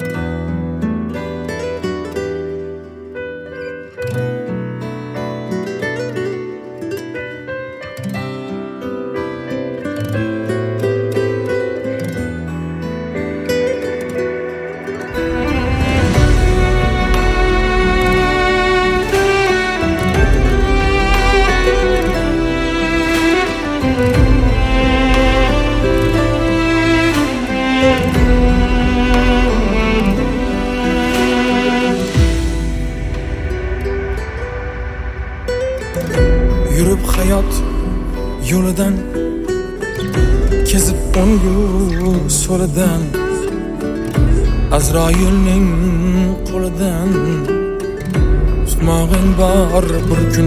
Yürüp hayat yo'lidan kezib o'ngu so'lidan Azroilning qo'lidan tutmog'ing bor bir kun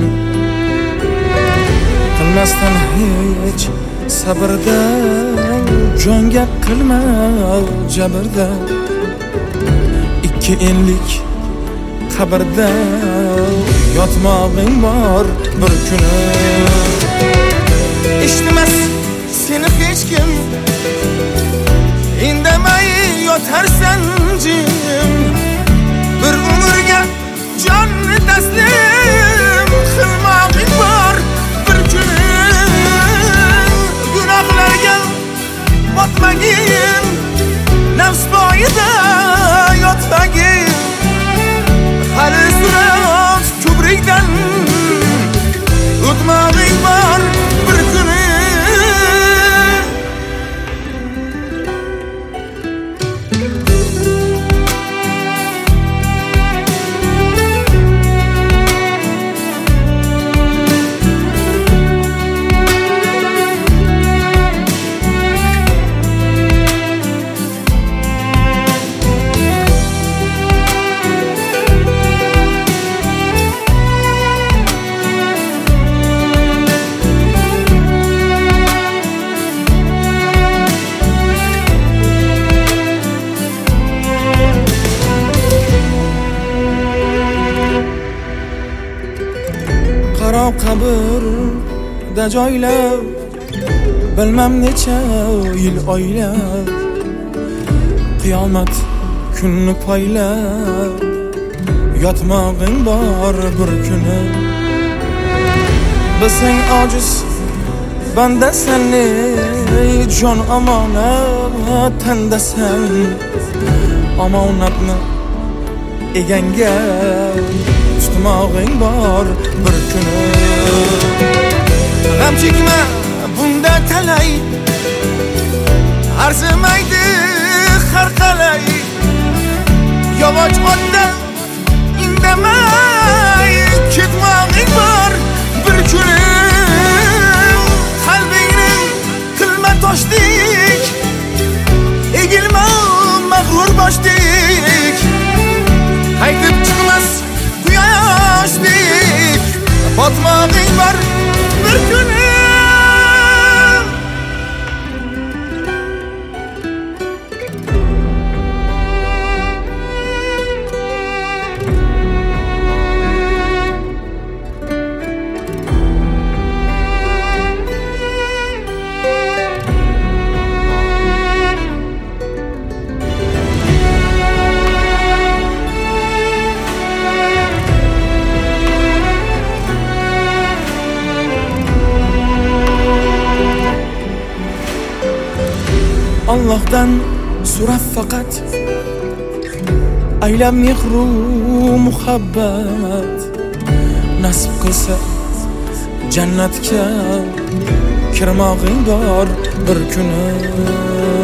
qilmasdan hech sabrda jonga qilma jabrda ikki enlik qabrda yotmog'ing bor bir kuni eshitmas seni hech kim indamay yotarsan jim bir umrga jonni taslim qilmog'ing bor bir kuni gunohlarga botmagin nafs poyida yotmagin hali surat kubrikdan o'tmog'ing bor bir kuni qabrda joylab bilmam necha yil oylab qiyomat kunni poylab yotmog'ing bor bir kuni bilsang ojiz bandasan jon omonat tandasan omonatni eganga tutmog'ing bor bir kuni g'am chekma bunda talay arzimaydi har qalay yavaş otda indamay ketmog'ing bor bir kuni qalbingni qilma toshdek egilma mag'rur boshdek qaytib chiqmas quyoshdek botmog'ing bor bir kuni Allah'dan so'rab faqat aylab mehru muhabbat nasib qilsa jannatga kirmog'ing bor bir kuni